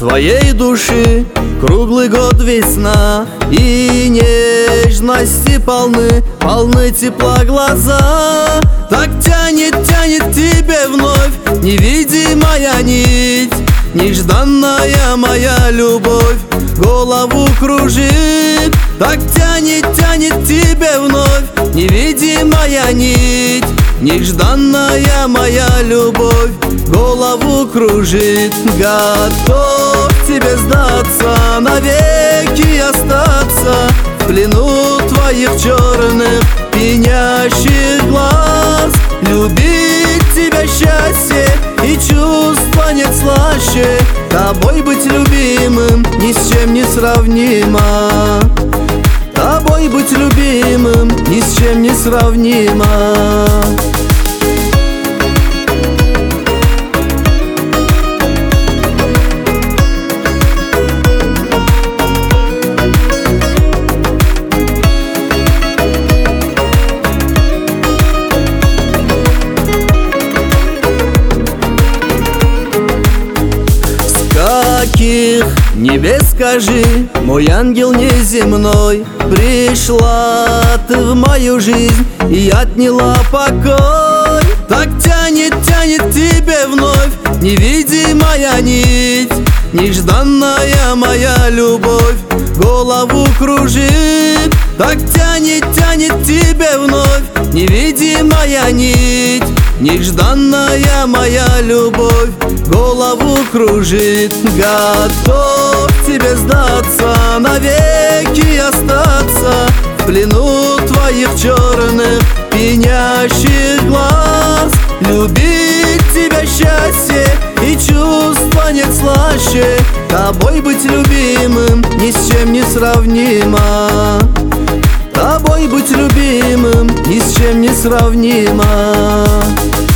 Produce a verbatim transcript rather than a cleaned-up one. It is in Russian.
твоей души круглый год весна, и нежности полны, полны тепла глаза. Так тянет, тянет к тебе вновь невидимая нить, нежданная моя любовь голову кружит. Так тянет, тянет к тебе вновь невидимая нить, нежданная моя любовь голову кружит. Готов тебе сдаться, навеки остаться в плену твоих черных пенящих глаз. Любить тебя счастье и чувства нет слаще, тобой быть любимым ни с чем не сравнимо. Тобой быть любимым ни с чем не сравнимо. Каких небес, скажи, мой ангел неземной, пришла ты в мою жизнь и отняла покой. Так тянет, тянет к тебе вновь невидимая нить, нежданная моя любовь голову кружит. Так тянет, тянет к тебе вновь невидимая нить, нежданная моя любовь голову кружит. Готов тебе сдаться, навеки остаться в плену твоих черных пенящих глаз. Любить тебя счастье и чувства нет слаще, тобой быть любимым ни с чем не сравнимо. Тобой быть любимым ни с чем не сравнимо.